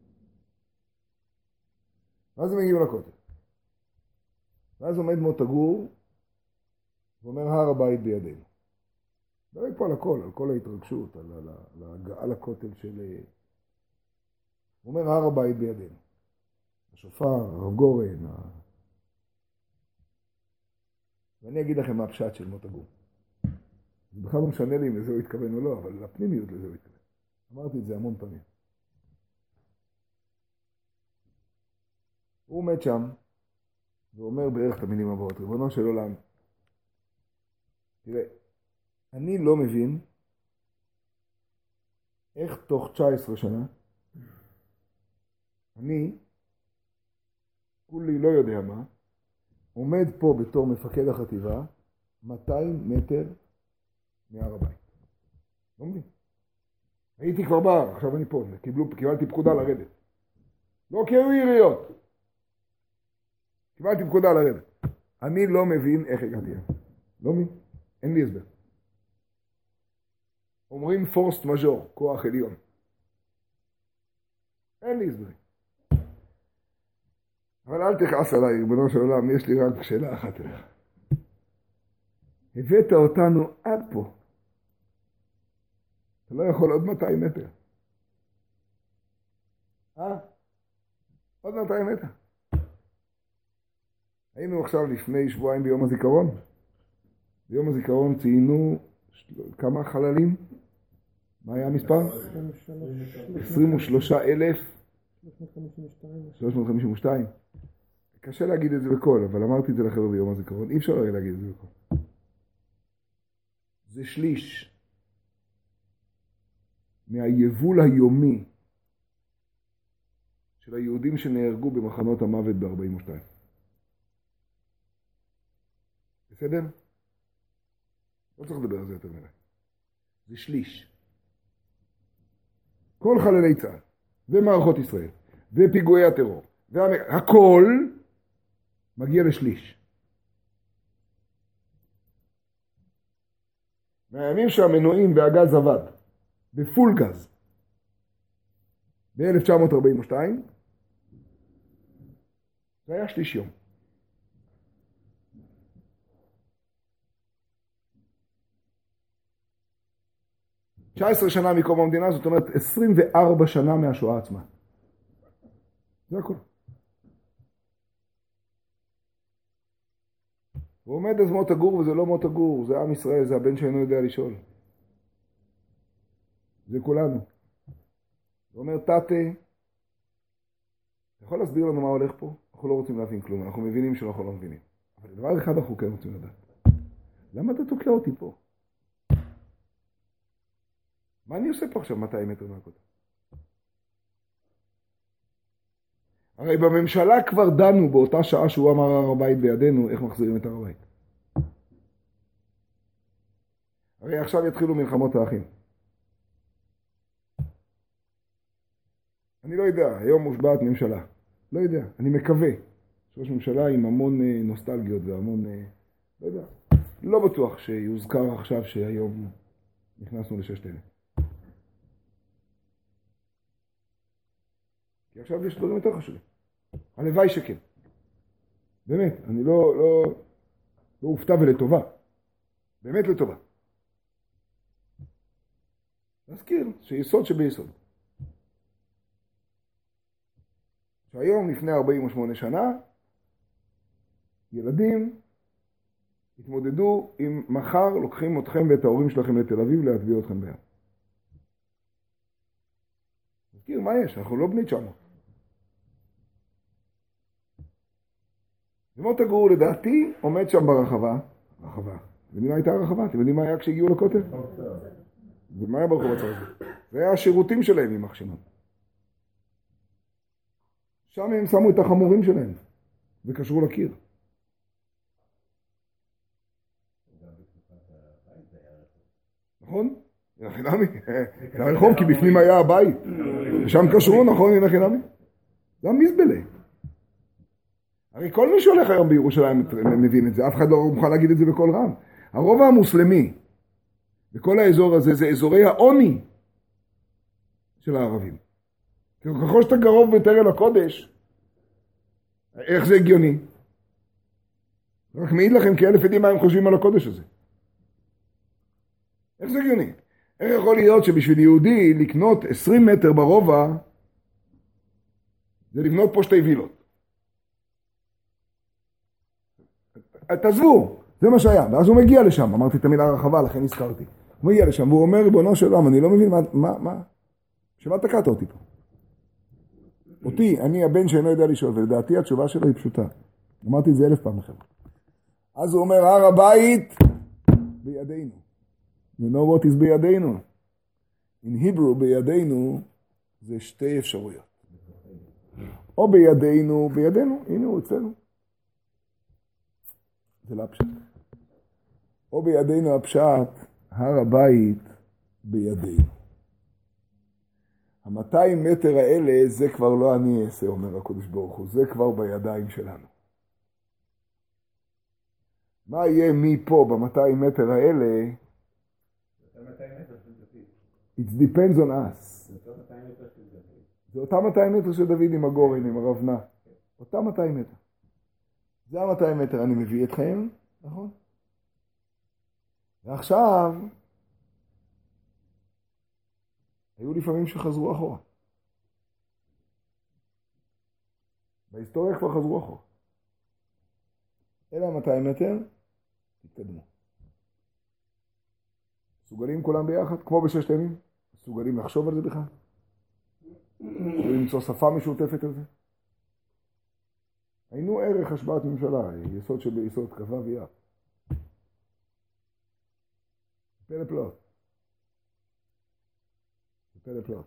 ואז הם מגיעים לכותל. ואז עומד מוטה גור, ואומר הר הבית בידינו. דרך פה על הכל, על כל ההתרגשות, על ההגעה לכותל של... הוא אומר הר הבית בידינו. השופר, הרב גורן. ואני אגיד לכם מה הפשט של מוטה גור. זה בכלל לא משנה לי אם לזה הוא התכוון או לא, אבל לפנימיות לזה הוא התכוון. אמרתי את זה המון פעמים. הוא עומד שם, ואומר בערך את המילים הבאות, ריבונו של עולם, תראה, אני לא מבין איך תוך 19 שנה, אני, כולי לא יודע מה, עומד פה בתור מפקד החטיבה, 200 מטר מהר הבית. לא מבין. הייתי כבר בהר, עכשיו אני פה, קיבלתי פקודה לרדת. לא כי היו יריות. קיבלתי פקודה לרדת. אני לא מבין איך הגעתי. לא מבין. אין לי הסבר. אומרים פורסט מז'ור, כוח עליון. אין לי הסבר. אבל אל תכעס עליי, ריבונו של עולם, יש לי רק שאלה אחת אליך. הבאת אותנו עד פה. אתה לא יכול עוד 200 מטר. עוד 200 מטר. היינו עכשיו לפני שבועיים ביום הזיכרון. ביום הזיכרון ציינו כמה חללים? מה היה המספר? 23,352. קשה להגיד את זה בקול, אבל אמרתי את זה לחבר'ה ביום הזיכרון. אי אפשר להגיד את זה בקול. זה שליש מהיבול היומי של היהודים שנהרגו במחנות המוות ב-42. בסדר? לא צריך לדבר על זה יותר מדי. זה שליש. כל חללי צה"ל, ומערכות ישראל, ופיגועי הטרור, הכל מגיע לשליש. מהימים שהמנועים והגז עבד, בפול גז, ב-1942, זה היה שליש יום. 19 שנה מקום המדינה, זאת אומרת 24 שנה מהשואה עצמה. זה הכל. הוא עומד אז מוטה גור, וזה לא מוטה גור, זה עם ישראל, זה הבן שאינו יודע לשאול. זה כולנו. הוא אומר, תתה, אתה יכול להסביר לנו מה הולך פה? אנחנו לא רוצים להבין כלום, אנחנו מבינים שאנחנו לא מבינים. אבל דבר אחד אנחנו כן רוצים לדעת. למה אתה תוקע אותי פה? מה אני עושה פה עכשיו 200 מטר מהכותל? הרי בממשלה כבר דנו באותה שעה שהוא אמר הר הבית בידינו, איך מחזירים את הר הבית. הרי עכשיו יתחילו מלחמות האחים. אני לא יודע, היום מושבעת ממשלה. לא יודע, אני מקווה. ראש ממשלה עם המון נוסטלגיות והמון, לא יודע. לא בטוח שיוזכר עכשיו שהיום נכנסנו לששת-אלה. כי עכשיו יש דברים יותר חשובים. הלוואי שכן. באמת, אני לא הופתע ולטובה. באמת לטובה. להזכיר שיסוד שביסוד. שהיום, לפני 48 שנה, ילדים התמודדו עם מחר לוקחים אתכם ואת ההורים שלכם לתל אביב להטביע אתכם בים. להזכיר, מה יש? אנחנו לא בני 900. ומוטה גור לדעתי עומד שם ברחבה. רחבה. אתם יודעים מה הייתה הרחבה? אתם יודעים מה היה כשהגיעו לכותל? ומה היה ברחוב הצהוב? זה היה השירותים שלהם עם מחשמות. שם הם שמו את החמורים שלהם וקשרו לקיר. נכון? הנה חינמי. הנה רחוב, כי בפנים היה הבית. ושם קשרו, נכון, הנה חינמי. זה המזבלה. הרי כל מי שהולך היום בירושלים מבין את זה, אף אחד לא מוכן להגיד את זה בכל רם. הרוב המוסלמי, בכל האזור הזה, זה אזורי העוני של הערבים. ככל שאתה קרוב ביותר אל הקודש, איך זה הגיוני? רק מעיד לכם כי אלף יודעים מה הם חושבים על הקודש הזה. איך זה הגיוני? איך יכול להיות שבשביל יהודי לקנות 20 מטר ברובע, זה לבנות פה 2 וילות? תעזבו, זה מה שהיה. ואז הוא מגיע לשם, אמרתי את המילה רחבה, לכן הזכרתי. הוא מגיע לשם, והוא אומר, ריבונו של עולם, אני לא מבין מה? שמה תקעת אותי פה? אותי, אני הבן שאינו יודע לשאול, ולדעתי התשובה שלו היא פשוטה. אמרתי את זה 1000 פעם לכם. אז הוא אומר, הר הבית בידינו. You know what is בידינו? In Hebrew בידינו זה 2 אפשרויות. או בידינו, הנה הוא אצלנו. זה לא הפשט. או בידינו הפשט, הר הבית בידינו. 200 מטר האלה, זה כבר לא אני אעשה, אומר הקדוש ברוך הוא, זה כבר בידיים שלנו. מה יהיה מפה ב200 מטר האלה? It depends on us. זה אותם 200 מטר של דוד עם הגורן, עם הרבנה. אותם 200 מטר. זה ה200 מטר, אני מביא אתכם, נכון? ועכשיו, היו לפעמים שחזרו אחורה. בהיסטוריה כבר חזרו אחורה. אלה 200 מטר, תתקדמו. מסוגלים כולם ביחד, כמו ב6 ימים? מסוגלים לחשוב על זה בכלל? למצוא שפה משותפת על זה? היינו ערך השבעת ממשלה, יסוד שביסוד, כ"ו אייר. פלא פלאות. פלא פלאות.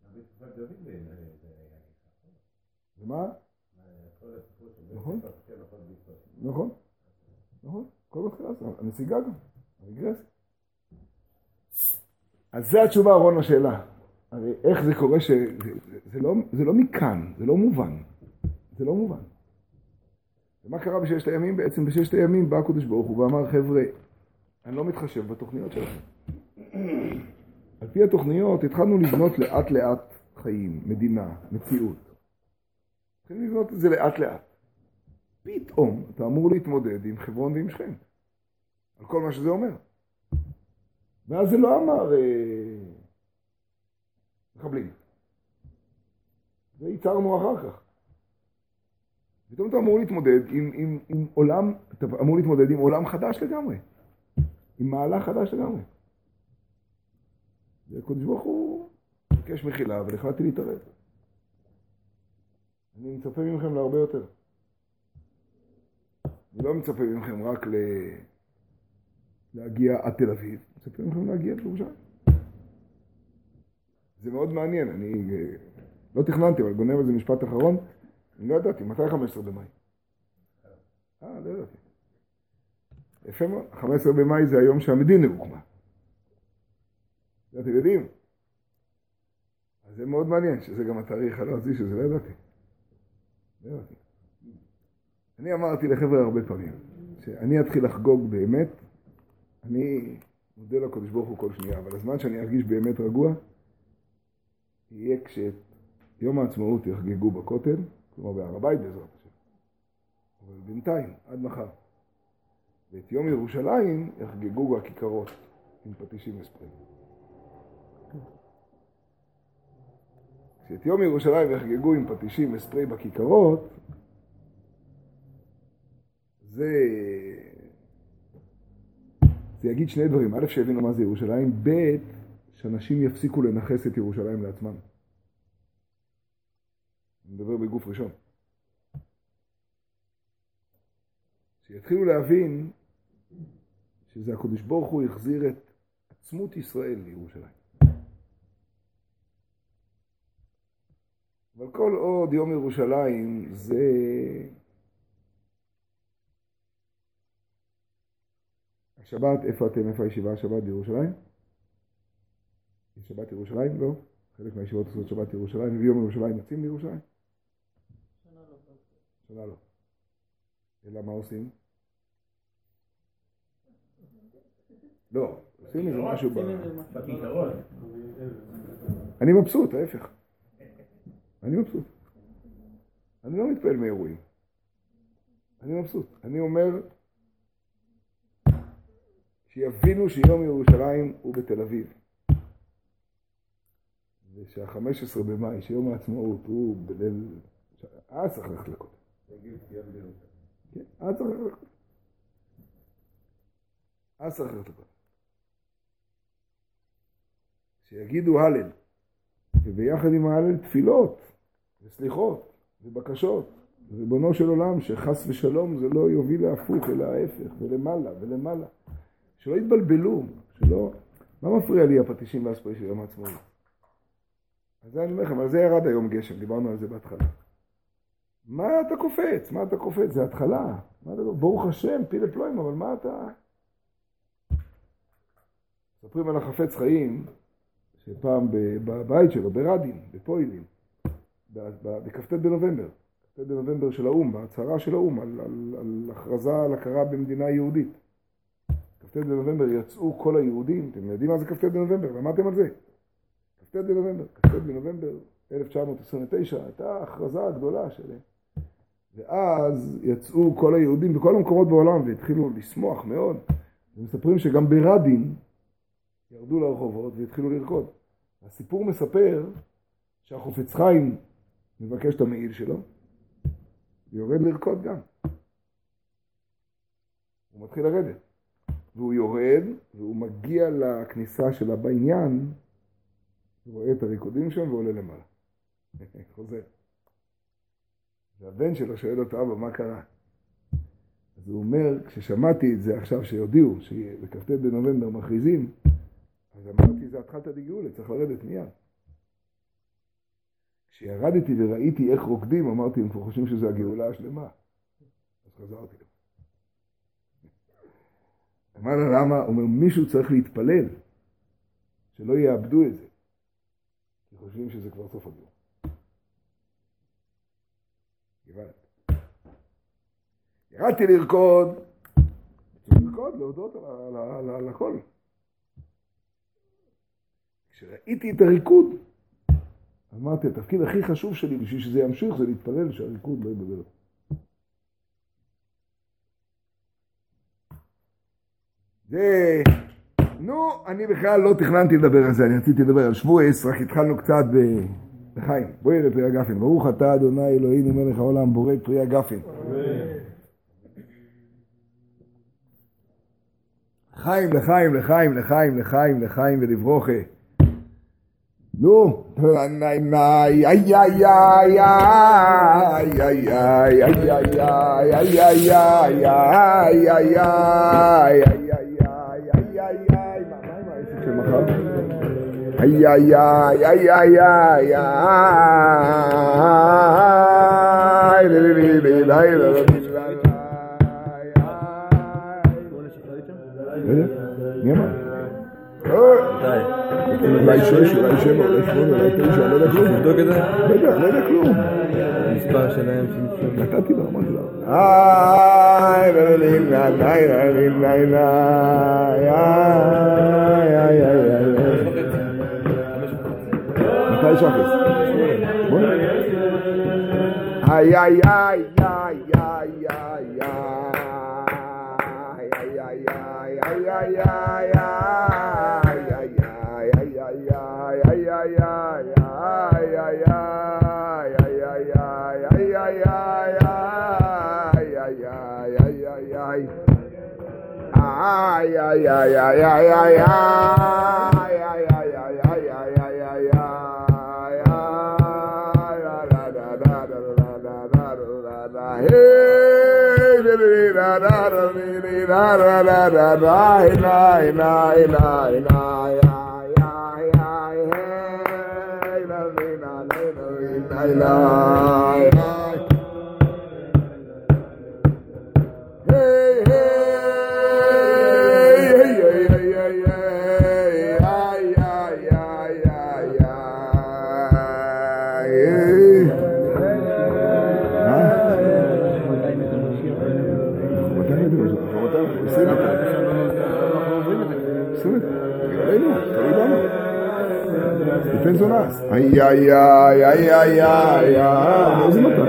ומה? נכון? נכון? נכון? כל מתחילה, הנסיגה גם, הרגרסיה. אז זה התשובה ארון לשאלה. הרי איך זה קורה זה לא מכאן, זה לא מובן. זה לא מובן. ומה קרה ב6 הימים? בעצם ב6 הימים בא הקדוש ברוך הוא ואמר, חבר'ה, אני לא מתחשב בתוכניות שלכם. על פי התוכניות התחלנו לבנות לאט לאט חיים, מדינה, מציאות. התחלנו לבנות את זה לאט לאט. פתאום אתה אמור להתמודד עם חברון ועם שכם. על כל מה שזה אומר. ואז זה לא אמר מחבלים. זה ייצרנו אחר כך. פתאום אתה אמור להתמודד עם עולם, אתה אמור להתמודד עם עולם חדש לגמרי. עם מהלך חדש לגמרי. והקדוש ברוך הוא ביקש מחילה, אבל החלטתי להתערב. אני מצפה ממכם להרבה יותר. אני לא מצפה ממכם רק להגיע עד תל אביב. מצפה ממכם להגיע עד ירושלים. זה מאוד מעניין. אני לא תכננתי, אבל גונב על זה משפט אחרון. אני לא ידעתי, מתי 15 במאי? לא ידעתי. יפה מאוד, 15 במאי זה היום שהמדינה הוקמה. אתם יודעים? אז זה מאוד מעניין, שזה גם התאריך הלועזי, שזה לא ידעתי. לא ידעתי. אני אמרתי לחבר'ה הרבה פעמים, שאני אתחיל לחגוג באמת, אני מודה לקדוש ברוך הוא כל שנייה, אבל הזמן שאני ארגיש באמת רגוע, יהיה כשיום העצמאות יחגגו בכותל, כלומר בהר הבית בעזרת השם. אבל בינתיים, עד מחר. ואת יום ירושלים יחגגו בכיכרות עם פטישים וספרים. כשאת יום ירושלים יחגגו עם פטישים וספרי בכיכרות, זה יגיד 2 דברים. א', שהבינו מה זה ירושלים, ב', שאנשים יפסיקו לנחס את ירושלים לעצמם. אני מדבר בגוף ראשון. שיתחילו להבין שזה הקדוש ברוך הוא יחזיר את עצמות ישראל לירושלים. אבל כל עוד יום ירושלים זה השבת, איפה אתם, איפה הישיבה השבת בירושלים? יש שבת ירושלים? לא. חלק מהישיבות עושות שבת ירושלים, וביום ירושלים יוצאים לירושלים? שנה לא. אלא מה עושים? לא, עושים איזה משהו בכיכרות. אני מבסוט, ההפך. אני מבסוט. אני לא מתפעל מאירועים. אני מבסוט. אני אומר שיבינו שיום ירושלים הוא בתל אביב. ושה-15 במאי, שיום העצמאות הוא בליל... צריך ללכת לכותל. כן, צריך ללכת לכותל. צריך ללכת לכותל. שיגידו הלל, וביחד עם ההלל תפילות, וסליחות, ובקשות, ריבונו של עולם, שחס ושלום זה לא יוביל להפוך, אלא ההפך, ולמעלה, ולמעלה. שלא יתבלבלו, שלא... מה מפריע לי הפטישים והספרי של יום העצמאות? אז זה אני אומר לכם, אבל זה ירד היום גשם, דיברנו על זה בהתחלה. מה אתה קופץ? מה אתה קופץ? זה התחלה. ברוך השם, פילה פלואים, אבל מה אתה... מספרים על החפץ חיים, שפעם בבית שלו, ברדין, בפוילים, בכ"ט בנובמבר, כ"ט בנובמבר של האום, בהצהרה של האום, על הכרזה על הכרה במדינה יהודית. כ"ט בנובמבר יצאו כל היהודים, אתם יודעים מה זה כ"ט בנובמבר? למדתם על זה? כ"ט בנובמבר 1929, הייתה ההכרזה הגדולה שלהם. ואז יצאו כל היהודים בכל המקומות בעולם והתחילו לשמוח מאוד. ומספרים שגם ברדין ירדו לרחובות והתחילו לרקוד. הסיפור מספר שהחופץ חיים מבקש את המעיל שלו ויורד לרקוד גם. הוא מתחיל לרדת. והוא יורד והוא מגיע לכניסה שלה בעניין, הוא רואה את הריקודים שם ועולה למעלה. חוזר. והבן שלו שואל אותו, אבא, מה קרה? אז הוא אומר, כששמעתי את זה עכשיו שיודיעו, שבכ"ט בנובמבר מכריזים, אז אמרתי, זה התחלת לגאולה, צריך לרדת מיד. כשירדתי וראיתי איך רוקדים, אמרתי, הם כבר חושבים שזה הגאולה השלמה. אז חזרתי לו. אמר לה, למה? הוא אומר, מישהו צריך להתפלל, שלא יאבדו את זה. כי חושבים שזה כבר סוף הגאולה. ירדתי לרקוד, להודות על הכל. כשראיתי את הריקוד, אמרתי, התפקיד הכי חשוב שלי בשביל שזה ימשיך, זה להתפלל שהריקוד לא יבדל. זה... אני בכלל לא תכננתי לדבר על זה, אני רציתי לדבר על שבועס, רק התחלנו קצת לחיים. בואי ראה פרי הגפן. ברוך אתה אדוני אלוהינו מלך העולם, בורא פרי הגפן. לחיים, לחיים, לחיים, לחיים, לחיים, לחיים ולברוכה. נו, איי איי איי איי איי איי איי מי אמר? אולי 6, אולי 7, אולי 8, אולי 9, לא יודע כלום. נבדוק את זה? לא יודע כלום. המספר שלהם שמשתמשים. נתתי לו, אמרתי לו. מתי שחס? בוא נראה. איי איי איי איי איי איי איי איי בן זונה. איי איי איי איי איי איי איי. איזה מתי?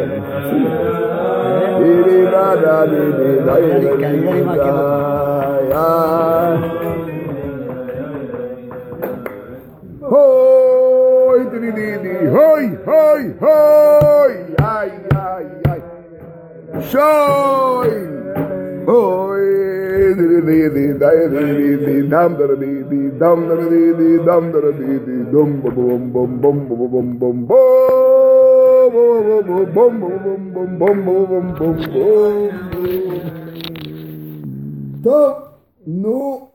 הוי דרידידי הוי הוי הוי איי איי איי שוי הוי דרידידי דרידידי דם דרידידי דם דרידידי דם דרידידי דום בום בום בום בום בום בום טוב, נו